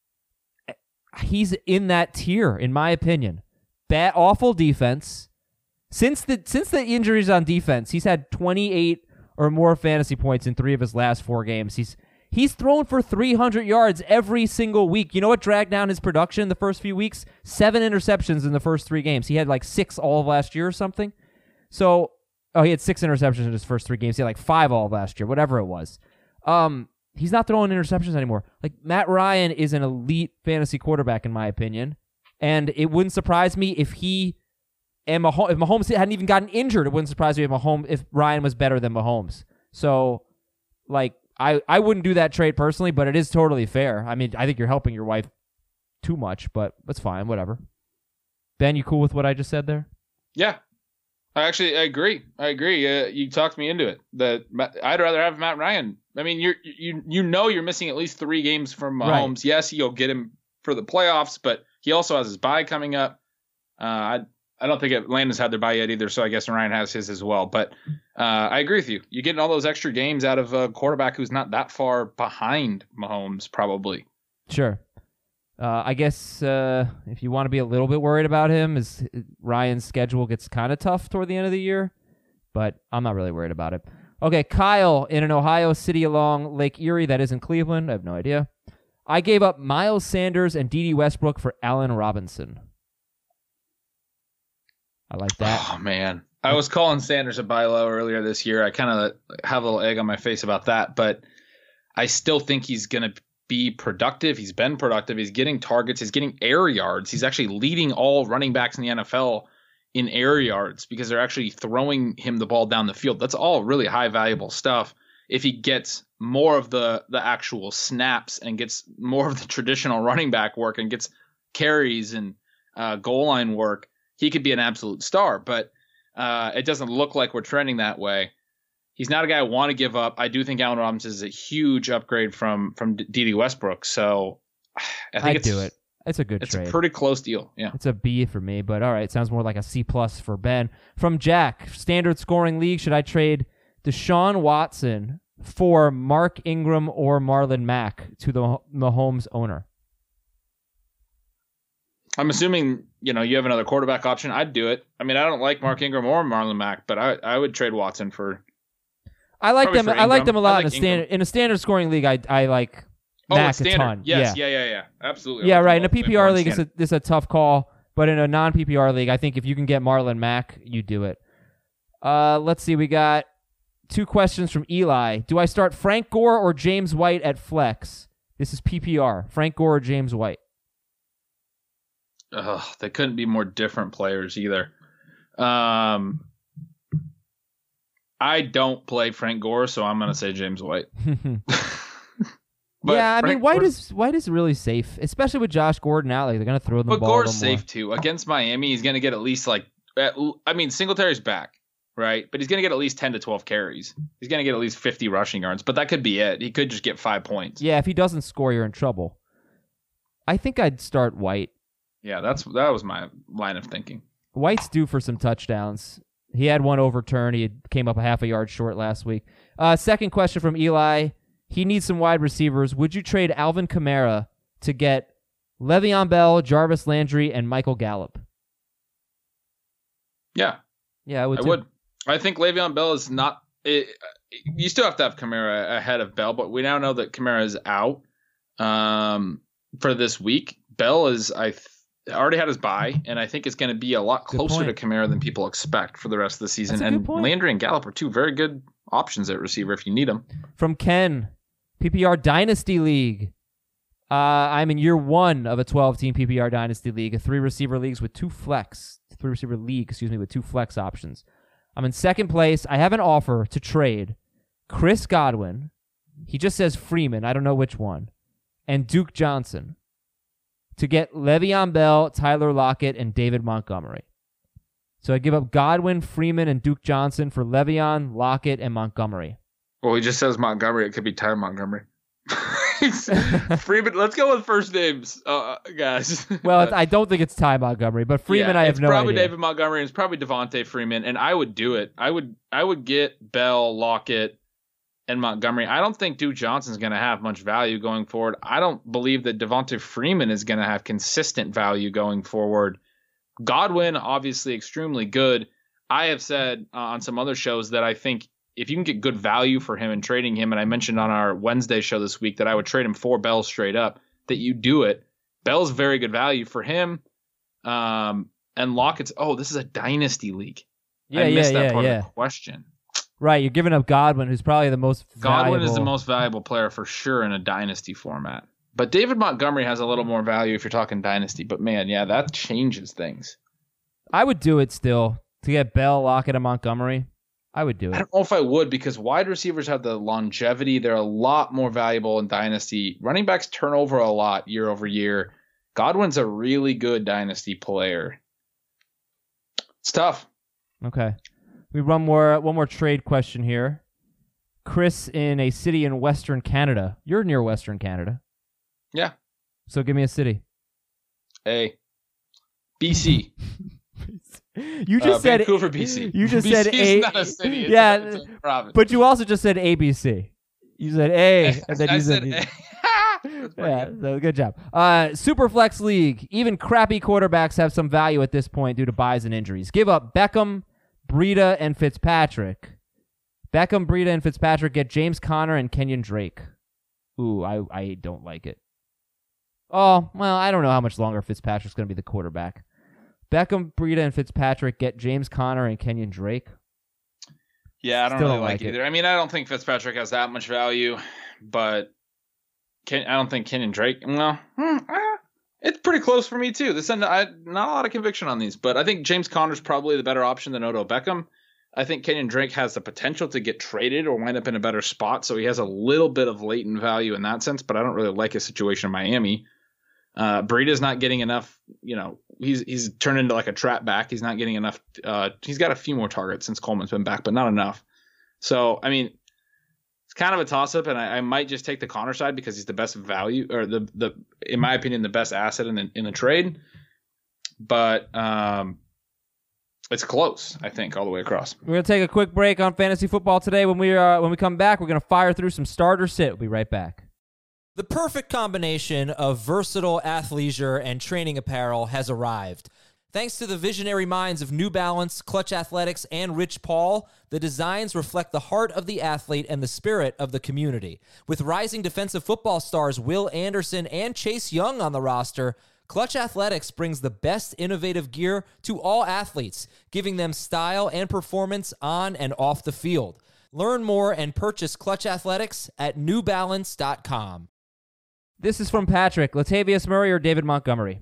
he's in that tier in my opinion. Bad, awful defense. Since the since the injuries on defense, he's had twenty-eight or more fantasy points in three of his last four games. He's he's thrown for three hundred yards every single week. You know what dragged down his production the first few weeks? Seven interceptions in the first three games. He had like six all of last year or something. So. Oh, he had six interceptions in his first three games. He had like five all of last year, whatever it was. Um, he's not throwing interceptions anymore. Like Matt Ryan is an elite fantasy quarterback in my opinion, and it wouldn't surprise me if he and Mahomes, if Mahomes hadn't even gotten injured. It wouldn't surprise me if Mahomes if Ryan was better than Mahomes. So, like, I I wouldn't do that trade personally, but it is totally fair. I mean, I think you're helping your wife too much, but that's fine. Whatever. Ben, you cool with what I just said there? Yeah. I actually I agree. I agree. Uh, you talked me into it. That I'd rather have Matt Ryan. I mean, you're you you know you're missing at least three games from Mahomes. Right. Yes, you'll get him for the playoffs, but he also has his bye coming up. Uh, I I don't think Atlanta's had their bye yet either, so I guess Ryan has his as well. But uh, I agree with you. You're getting all those extra games out of a quarterback who's not that far behind Mahomes, probably. Sure. Uh, I guess uh, if you want to be a little bit worried about him, is Ryan's schedule gets kind of tough toward the end of the year, but I'm not really worried about it. Okay, Kyle in an Ohio city along Lake Erie that isn't Cleveland. I have no idea. I gave up Miles Sanders and Dede Westbrook for Allen Robinson. I like that. Oh, man. I was calling Sanders a buy low earlier this year. I kind of have a little egg on my face about that, but I still think he's going to be productive. He's been productive. He's getting targets. He's getting air yards. He's actually leading all running backs in the N F L in air yards because they're actually throwing him the ball down the field. That's all really high valuable stuff. If he gets more of the the actual snaps and gets more of the traditional running back work and gets carries and uh, goal line work, he could be an absolute star. But uh, it doesn't look like we're trending that way. He's not a guy I want to give up. I do think Allen Robinson is a huge upgrade from from Dede Westbrook. So I think I'd it's, do it. It's a good it's trade. It's a pretty close deal. Yeah, it's a B for me, but all right. Sounds more like a C plus for Ben. From Jack, standard scoring league. Should I trade Deshaun Watson for Mark Ingram or Marlon Mack to the Mahomes owner? I'm assuming, you know, you have another quarterback option. I'd do it. I mean, I don't like Mark Ingram or Marlon Mack, but I I would trade Watson for. I like them. I like them a lot like in a standard Ingram. in a standard scoring league. I I like oh, Mack standard. a ton. Yes, yeah, yeah, yeah, yeah. Absolutely. Yeah, right. In a P P R league, standard. it's a it's a tough call, but in a non P P R league, I think if you can get Marlon Mack, you do it. Uh, let's see. We got two questions from Eli. Do I start Frank Gore or James White at flex? This is P P R. Frank Gore or James White? Ugh, they couldn't be more different players either. Um. I don't play Frank Gore, so I'm going to say James White. yeah, I Frank mean, White Gore's, is White is really safe, especially with Josh Gordon out. Like they're going to throw the but ball. But Gore's more. safe too. Against Miami, he's going to get at least like, at, I mean, Singletary's back, right? But he's going to get at least ten to twelve carries. He's going to get at least fifty rushing yards, but that could be it. He could just get five points. Yeah, if he doesn't score, you're in trouble. I think I'd start White. Yeah, that's that was my line of thinking. White's due for some touchdowns. He had one overturned. He had came up a half a yard short last week. Uh, second question from Eli. he needs some wide receivers. Would you trade Alvin Kamara to get Le'Veon Bell, Jarvis Landry, and Michael Gallup? Yeah. Yeah, I would. I too. would. I think Le'Veon Bell is not. It, you still have to have Kamara ahead of Bell, but we now know that Kamara is out um, for this week. Bell is, I th- already had his bye, and I think it's going to be a lot closer to Kamara than people expect for the rest of the season. And Landry and Gallup are two very good options at receiver if you need them. From Ken, P P R Dynasty League. Uh, I'm in year one of a twelve-team P P R Dynasty League, a three-receiver leagues with two flex, three-receiver league, excuse me, with two flex options. I'm in second place. I have an offer to trade Chris Godwin. He just says Freeman. I don't know which one. And Duke Johnson to get Le'Veon Bell, Tyler Lockett, and David Montgomery. So I give up Godwin, Freeman, and Duke Johnson for Le'Veon, Lockett, and Montgomery. Well, he just says Montgomery. It could be Ty Montgomery. Freeman, let's go with first names, uh, guys. Well, I don't think it's Ty Montgomery, but Freeman, yeah, I have no idea. It's probably David Montgomery. It's probably Devontae Freeman, and I would do it. I would, I would get Bell, Lockett, and Montgomery. I don't think Duke Johnson's going to have much value going forward. I don't believe that Devontae Freeman is going to have consistent value going forward. Godwin, obviously extremely good. I have said uh, on some other shows that I think if you can get good value for him and trading him, and I mentioned on our Wednesday show this week that I would trade him for Bell straight up, that you do it. Bell's very good value for him. Um, and Lockett's, oh, this is a dynasty league. Yeah, I yeah, missed that yeah, part yeah. of the question. Right, you're giving up Godwin, who's probably the most Godwin valuable. is the most valuable player for sure in a dynasty format. But David Montgomery has a little more value if you're talking dynasty. But, man, yeah, that changes things. I would do it still to get Bell, Lockett, and Montgomery. I would do it. I don't know if I would because wide receivers have the longevity. They're a lot more valuable in dynasty. Running backs turn over a lot year over year. Godwin's a really good dynasty player. It's tough. Okay. We run more one more trade question here. Chris in a city in Western Canada. You're near Western Canada. Yeah. So give me a city. A. B C. You just uh, said Vancouver, B C. You just B C said is A. not a city. It's yeah, a, it's a province. But you also just said A B C. You said A, and then I you said, said. A. Yeah, so good job. Uh, Superflex League. Even crappy quarterbacks have some value at this point due to buys and injuries. Give up Beckham, Breida, and Fitzpatrick. Beckham, Breida, and Fitzpatrick get James Conner and Kenyon Drake. Ooh, I, I don't like it. Oh, well, I don't know how much longer Fitzpatrick's going to be the quarterback. Beckham, Breida, and Fitzpatrick get James Conner and Kenyon Drake. Yeah, I don't Still really don't like like either. I mean, I don't think Fitzpatrick has that much value, but Ken, I don't think Kenyon Drake. Well, hmm, eh, it's pretty close for me too. This I not a lot of conviction on these, but I think James Conner's probably the better option than Odell Beckham. I think Kenyon Drake has the potential to get traded or wind up in a better spot, so he has a little bit of latent value in that sense. But I don't really like his situation in Miami. Uh, Breida's not getting enough, you know, he's he's turned into like a trap back. He's not getting enough. Uh, he's got a few more targets since Coleman's been back, but not enough. So, I mean, it's kind of a toss-up, and I, I might just take the Conner side because he's the best value, or the, the in my opinion, the best asset in the, in the trade. But um, it's close, I think, all the way across. We're going to take a quick break on fantasy football today. When we, uh, when we come back, we're going to fire through some starter sit. We'll be right back. The perfect combination of versatile athleisure and training apparel has arrived. Thanks to the visionary minds of New Balance, Clutch Athletics, and Rich Paul, the designs reflect the heart of the athlete and the spirit of the community. With rising defensive football stars Will Anderson and Chase Young on the roster, Clutch Athletics brings the best innovative gear to all athletes, giving them style and performance on and off the field. Learn more and purchase Clutch Athletics at new balance dot com. This is from Patrick. Latavius Murray or David Montgomery?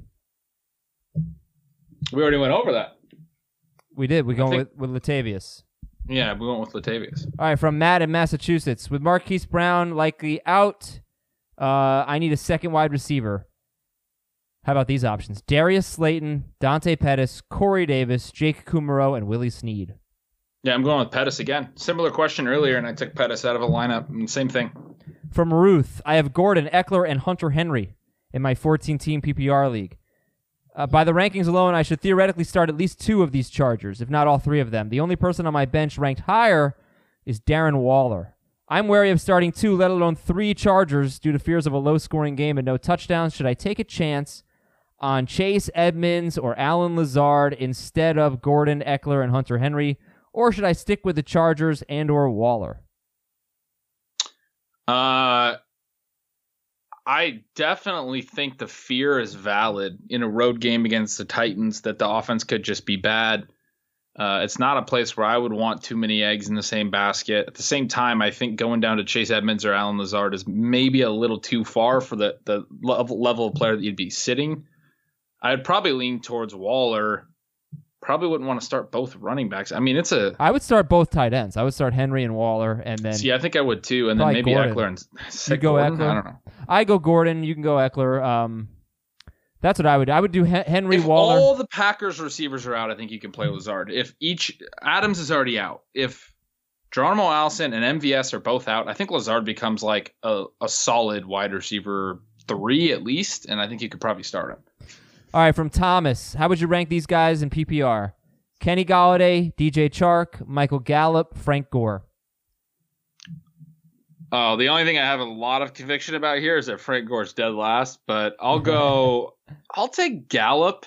We already went over that. We did. We go think- with, with Latavius. Yeah, we went with Latavius. All right, from Matt in Massachusetts. With Marquise Brown likely out, uh, I need a second wide receiver. How about these options? Darius Slayton, Dante Pettis, Corey Davis, Jake Kumaro, and Willie Snead. Yeah, I'm going with Pettis again. Similar question earlier, and I took Pettis out of a lineup. And same thing. From Ruth, I have Gordon, Eckler, and Hunter Henry in my fourteen-team P P R league. Uh, by the rankings alone, I should theoretically start at least two of these Chargers, if not all three of them. The only person on my bench ranked higher is Darren Waller. I'm wary of starting two, let alone three Chargers due to fears of a low-scoring game and no touchdowns. Should I take a chance on Chase Edmonds or Alan Lazard instead of Gordon, Eckler, and Hunter Henry? Or should I stick with the Chargers and or Waller? Uh, I definitely think the fear is valid in a road game against the Titans that the offense could just be bad. Uh, it's not a place where I would want too many eggs in the same basket. At the same time, I think going down to Chase Edmonds or Alan Lazard is maybe a little too far for the, the level, level of player that you'd be sitting. I'd probably lean towards Waller. Probably wouldn't want to start both running backs. I mean, it's a... I would start both tight ends. I would start Henry and Waller, and then... See, I think I would too, and then maybe Gordon. Eckler and... You go Gordon? Eckler? I don't know. I go Gordon. You can go Eckler. Um, that's what I would do. I would do Hen- Henry, If Waller. all the Packers receivers are out, I think you can play Lazard. If each... Adams is already out. If Geronimo Allison and M V S are both out, I think Lazard becomes like a, a solid wide receiver three at least, and I think you could probably start him. All right, from Thomas. How would you rank these guys in P P R? Kenny Galladay, D J Chark, Michael Gallup, Frank Gore. Oh, the only thing I have a lot of conviction about here is that Frank Gore's dead last, but I'll go. I'll take Gallup.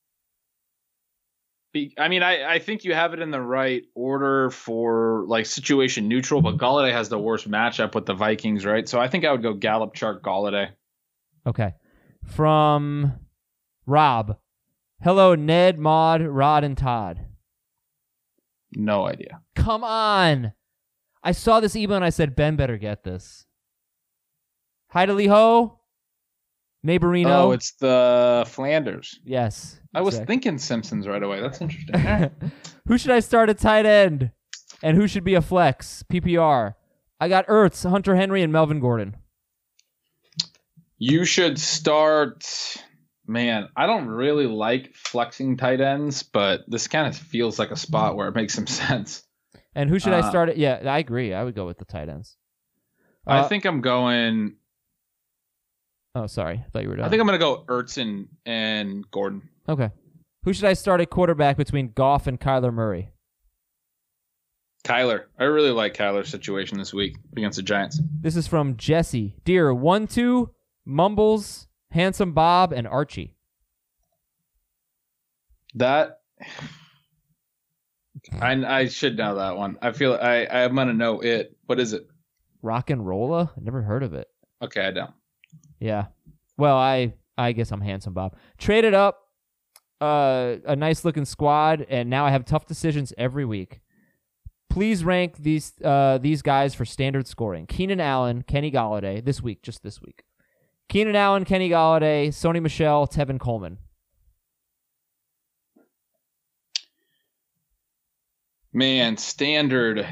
Be, I mean, I, I think you have it in the right order for like situation neutral, but Galladay has the worst matchup with the Vikings, right? So I think I would go Gallup, Chark, Galladay. Okay. From Rob. Hello, Ned, Maud, Rod, and Todd. No idea. Come on. I saw this email and I said, Ben better get this. Hi to Lee Ho. Neighborino. Oh, it's the Flanders. Yes. I was exactly. thinking Simpsons right away. That's interesting. Who should I start at tight end? And who should be a flex? P P R. I got Ertz, Hunter Henry, and Melvin Gordon. You should start... Man, I don't really like flexing tight ends, but this kind of feels like a spot where it makes some sense. And who should uh, I start at? Yeah, I agree. I would go with the tight ends. I Uh, think I'm going... Oh, sorry. I thought you were done. I think I'm going to go Ertz and, and Gordon. Okay. Who should I start at quarterback between Goff and Kyler Murray? Kyler. I really like Kyler's situation this week against the Giants. This is from Jesse. Dear, one, two, Mumbles, Handsome Bob, and Archie. That... I, I should know that one. I feel I, I'm going to know it. What is it? Rock and Rolla? I never heard of it. Okay, I don't. Yeah. Well, I I guess I'm Handsome Bob. Traded up uh, a nice looking squad, and now I have tough decisions every week. Please rank these uh, these guys for standard scoring. Keenan Allen, Kenny Galladay, this week, just this week. Keenan Allen, Kenny Galladay, Sony Michel, Tevin Coleman. Man, standard.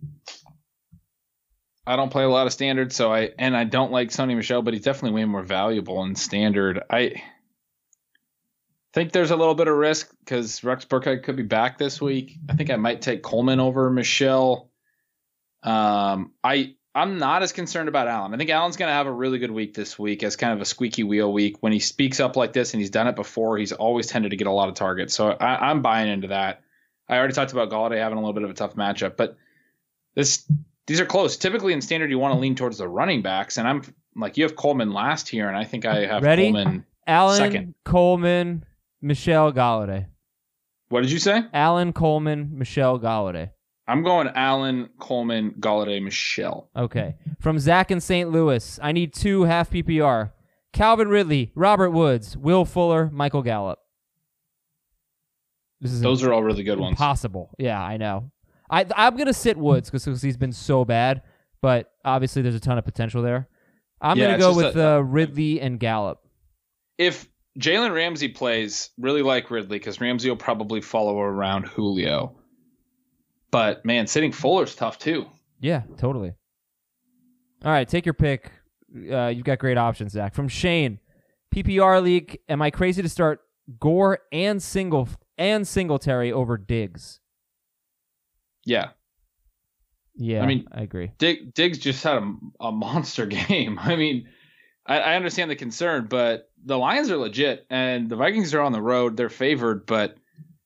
I don't play a lot of standard, so I and I don't like Sony Michel, but he's definitely way more valuable in standard. I think there's a little bit of risk because Rex Burkhead could be back this week. I think I might take Coleman over Michel. Um, I I'm not as concerned about Allen. I think Allen's going to have a really good week this week as kind of a squeaky wheel week. When he speaks up like this, and he's done it before, he's always tended to get a lot of targets. So I, I'm buying into that. I already talked about Galladay having a little bit of a tough matchup, but this these are close. Typically in standard, you want to lean towards the running backs, and I'm like, you have Coleman last here, and I think I have Ready? Coleman Allen, second. Coleman, Michelle Galladay. What did you say? Allen, Coleman, Michelle Galladay. I'm going Allen, Coleman, Galladay, Michelle. Okay. From Zach in Saint Louis, I need two half P P R. Calvin Ridley, Robert Woods, Will Fuller, Michael Gallup. This is Those are all really good ones. Impossible. Yeah, I know. I, I'm going to sit Woods because he's been so bad, but obviously there's a ton of potential there. I'm Yeah, going to it's go just with a- uh, Ridley and Gallup. If Jalen Ramsey plays, really like Ridley because Ramsey will probably follow around Julio. But, man, sitting Fuller's tough too. Yeah, totally. All right, take your pick. Uh, you've got great options, Zach. From Shane, P P R League, am I crazy to start Gore and Single and Singletary over Diggs? Yeah. Yeah, I mean, I agree. Dig, Diggs just had a, a monster game. I mean, I, I understand the concern, but the Lions are legit, and the Vikings are on the road. They're favored, but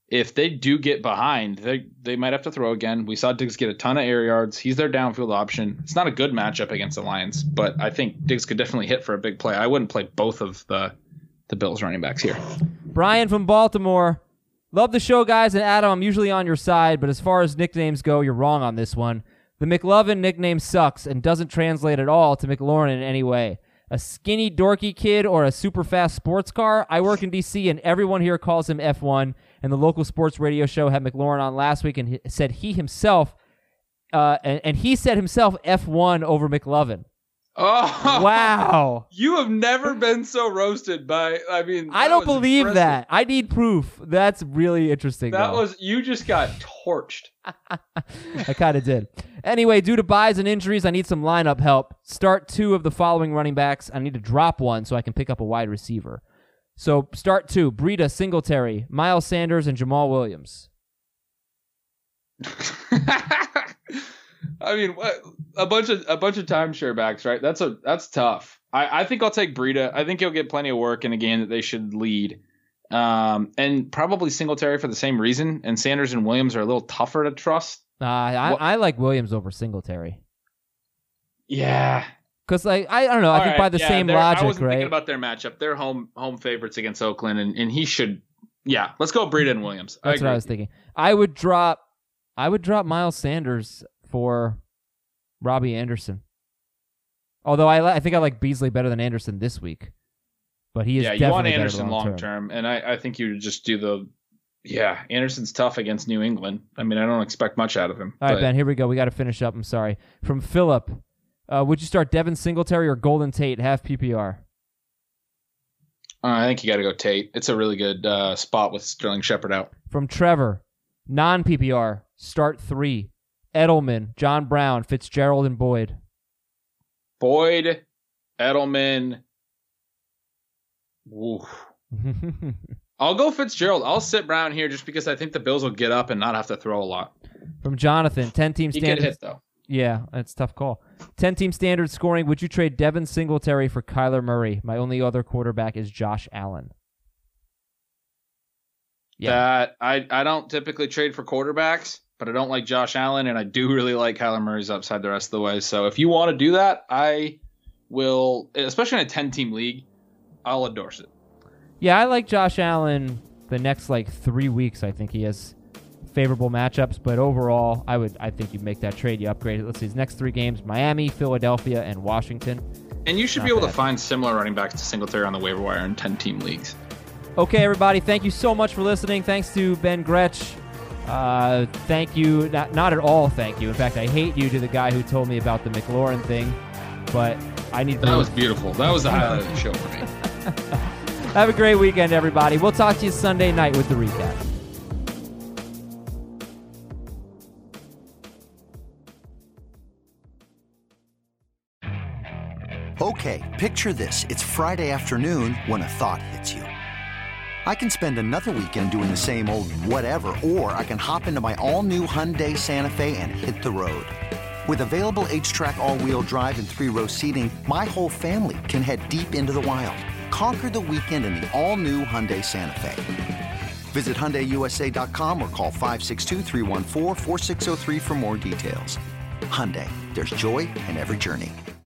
if they do get behind, they they might have to throw again. We saw Diggs get a ton of air yards. He's their downfield option. It's not a good matchup against the Lions, but I think Diggs could definitely hit for a big play. I wouldn't play both of the the Bills running backs here. Brian from Baltimore. Love the show, guys, and Adam, I'm usually on your side, but as far as nicknames go, you're wrong on this one. The McLovin nickname sucks and doesn't translate at all to McLaurin in any way. A skinny, dorky kid or a super fast sports car? I work in D C, and everyone here calls him F one, and the local sports radio show had McLaurin on last week and he said he himself, uh, and, and he said himself F one over McLovin. Oh, wow. You have never been so roasted by, I mean, I don't believe impressive. that. I need proof. That's really interesting. That though. was, you just got torched. I kind of did. Anyway, due to buys and injuries, I need some lineup help. Start two of the following running backs. I need to drop one so I can pick up a wide receiver. So start two, Breida, Singletary, Miles Sanders, and Jamal Williams. I mean, what, a bunch of a bunch of timeshare backs, right? That's a that's tough. I, I think I'll take Breida. I think he'll get plenty of work in a game that they should lead, um, and probably Singletary for the same reason. And Sanders and Williams are a little tougher to trust. Uh, I, I like Williams over Singletary. Yeah, because like I, I don't know. I All think right, by the yeah, same they're- logic, I wasn't right? thinking about their matchup. They're home home favorites against Oakland, and, and he should. Yeah, let's go Breida and Williams. I That's what agree I was with you. thinking. I would drop, I would drop Miles Sanders for Robbie Anderson. Although I, li- I think I like Beasley better than Anderson this week, but he is Yeah, you definitely want better Anderson long long-term. term, and I, I think you just do the. Yeah, Anderson's tough against New England. I mean, I don't expect much out of him. All right, but- Ben, here we go. We got to finish up. I'm sorry. From Philip, uh, would you start Devin Singletary or Golden Tate, half P P R? Uh, I think you got to go Tate. It's a really good uh, spot with Sterling Shepard out. From Trevor, non-P P R, start three, Edelman, John Brown, Fitzgerald, and Boyd. Boyd, Edelman. Oof. I'll go Fitzgerald. I'll sit Brown here just because I think the Bills will get up and not have to throw a lot. From Jonathan, ten-team He could standard. hit, though. Yeah, that's a tough call. ten-team standard scoring. Would you trade Devin Singletary for Kyler Murray? My only other quarterback is Josh Allen. Yeah. That I, I don't typically trade for quarterbacks, but I don't like Josh Allen, and I do really like Kyler Murray's upside the rest of the way. So if you want to do that, I will, especially in a ten-team league, I'll endorse it. Yeah, I like Josh Allen the next like three weeks. I think he has favorable matchups, but overall, I would I think you make that trade. You upgrade it. Let's see, his next three games: Miami, Philadelphia, and Washington. And you should Not be able bad. to find similar running backs to Singletary on the waiver wire in ten-team leagues. Okay, everybody, thank you so much for listening. Thanks to Ben Gretsch. Uh, thank you. Not, not at all thank you. In fact, I hate you to the guy who told me about the McLaurin thing, but I need to... That was beautiful. That was the highlight of the show for me. Have a great weekend, everybody. We'll talk to you Sunday night with the recap. Okay, picture this. It's Friday afternoon when a thought hits you. I can spend another weekend doing the same old whatever, or I can hop into my all-new Hyundai Santa Fe and hit the road. With available H-Track all-wheel drive and three-row seating, my whole family can head deep into the wild. Conquer the weekend in the all-new Hyundai Santa Fe. Visit Hyundai U S A dot com or call five six two, three one four, four six zero three for more details. Hyundai, there's joy in every journey.